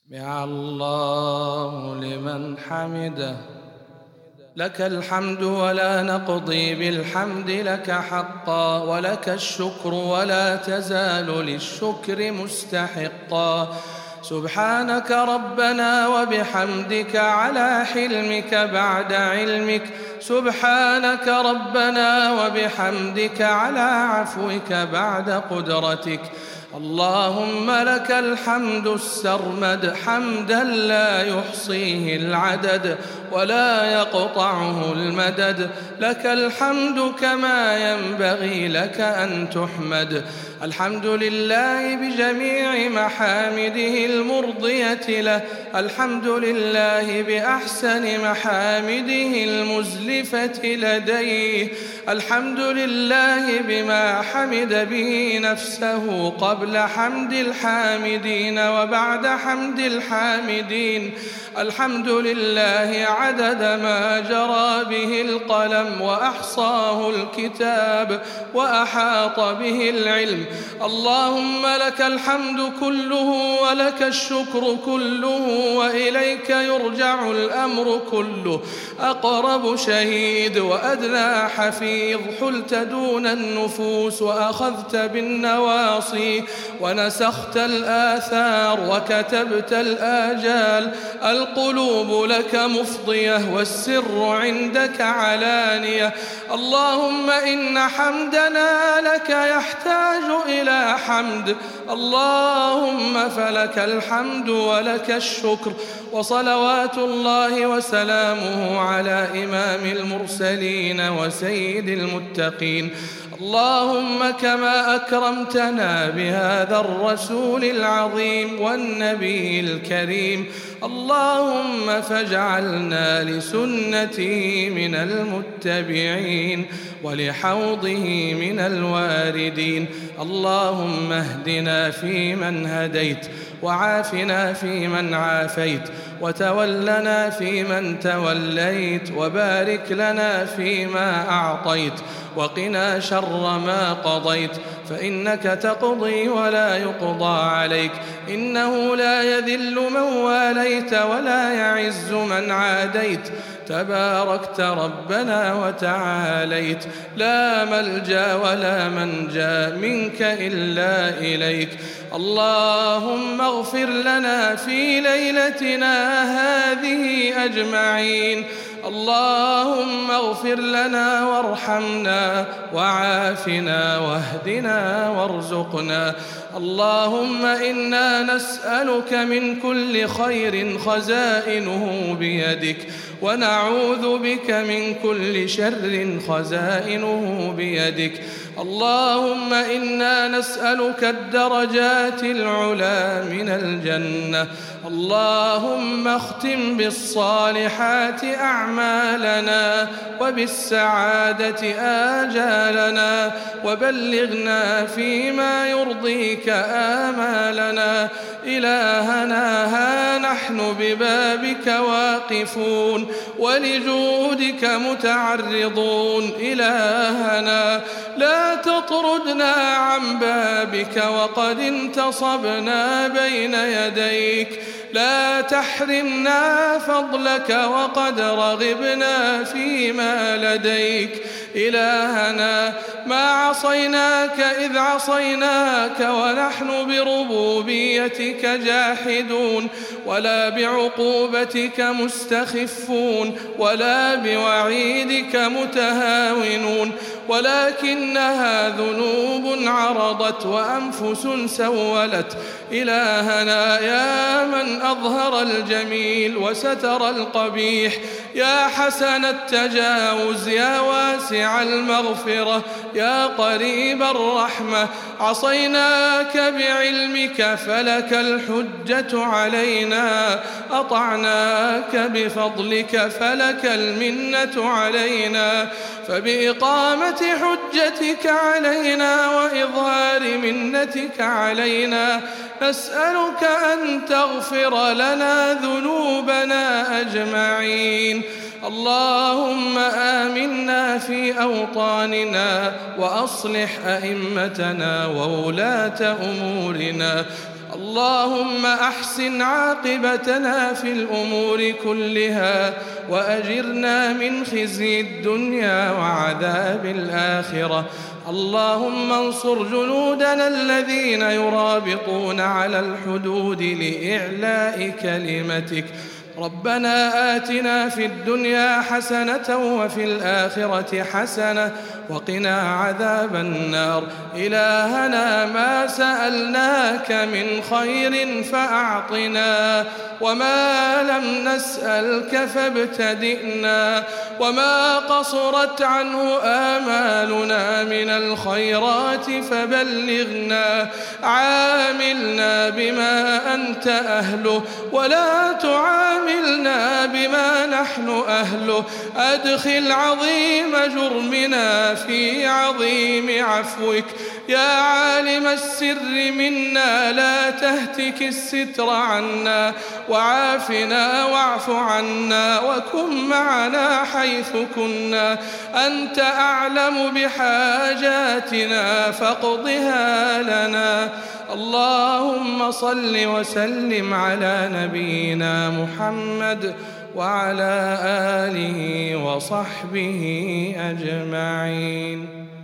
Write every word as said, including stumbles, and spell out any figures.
سمع الله لمن حمده. لك الحمد ولا نقضي بالحمد لك حقا، ولك الشكر ولا تزال للشكر مستحقا. سبحانك ربنا وبحمدك على حلمك بعد علمك، سبحانك ربنا وبحمدك على عفوك بعد قدرتك. اللهم لك الحمد السرمد حمدا لا يحصيه العدد ولا يقطعه المدد. لك الحمد كما ينبغي لك أن تحمد. الحمد لله بجميع محامده المرضية له، الحمد لله بأحسن محامده المزلفة لديه، الحمد لله بما حمد به نفسه قبل حمد الحامدين وبعد حمد الحامدين. الحمد لله عدد ما جرى به القلم وأحصاه الكتاب وأحاط به العلم. اللهم لك الحمد كله ولك الشكر كله وإليك يرجع الأمر كله. أقرب شهيد وأدنى حفيظ، حلت دون النفوس وأخذت بالنواصي ونسخت الآثار وكتبت الآجال. القلوب لك مفضية والسر عندك علانية. اللهم إن حمدنا لك يحتاج إلى حمد، اللهم فلك الحمد ولك الشكر. وصلوات الله وسلامه على إمام المرسلين وسيد المتقين. اللهم كما أكرمتنا بهذا الرسول العظيم والنبي الكريم، اللهم فاجعلنا لسنته من المتبعين ولحوضه من الواردين. اللهم اهدنا فيمن هديت، وعافنا فيمن عافيت، وتولنا فيمن توليت، وبارك لنا فيما أعطيت، وقنا شر ما قضيت، فإنك تقضي ولا يقضى عليك، إنه لا يذل من واليت ولا يعز من عاديت. تباركت ربنا وتعاليت، لا ملجأ ولا منجا منك إلا إليك. اللهم اغفر لنا في ليلتنا هذه أجمعين. اللهم اغفر لنا وارحمنا وعافنا واهدنا وارزقنا. اللهم إنا نسألك من كل خير خزائنه بيدك، ونعوذ بك من كل شر خزائنه بيدك. اللهم إنا نسألك الدرجات العلى من الجنة. اللهم اختم بالصالحات أعمالنا وبالسعادة آجالنا، وبلغنا فيما يرضيك آمالنا. إلهنا ها نحن ببابك واقفون ولجودك متعرضون. إلهنا لا تطردنا عن بابك وقد انتصبنا بين يديك، لا تحرمنا فضلك وقد رغبنا فيما لديك. إلهنا ما عصيناك إذ عصيناك ونحن بربوبيتك جاحدون، ولا بعقوبتك مستخفون، ولا بوعيدك متهاونون، ولكنها ذنوب عرضت وأنفس سولت. إلهنا يا من أظهر الجميل وستر القبيح، يا حسن التجاوز، يا واسع المغفرة، يا قريب الرحمة، عصيناك بعلمك فلك الحجة علينا، أطعناك بفضلك فلك المنة علينا، فبإقامة حجتك علينا وإظهار منتك علينا نسألك أن تغفر لنا ذنوبنا أجمعين. اللهم آمنا في أوطاننا وأصلح أئمتنا وولاة أمورنا. اللهم أحسن عاقبتنا في الأمور كلها وأجرنا من خزي الدنيا وعذاب الآخرة. اللهم انصر جنودنا الذين يرابطون على الحدود لإعلاء كلمتك. ربنا آتنا في الدنيا حسنة وفي الآخرة حسنة وقنا عذاب النار. إلهنا ما سألناك من خير فأعطنا، وما لم نسألك فابتدئنا، وما قصرت عنه آمالنا من الخيرات فبلغنا. عاملنا بما أنت أهله ولا تعاملنا بما نحن أهله. أدخل عظيم جرمنا في عظيم عفوك. يا عالم السر منا لا تهتك الستر عنا، وعافنا واعف عنا وكن معنا حيث كنا. أنت أعلم بحاجاتنا فاقضها لنا. اللهم صل وسلم على نبينا محمد وعلى آله وصحبه أجمعين.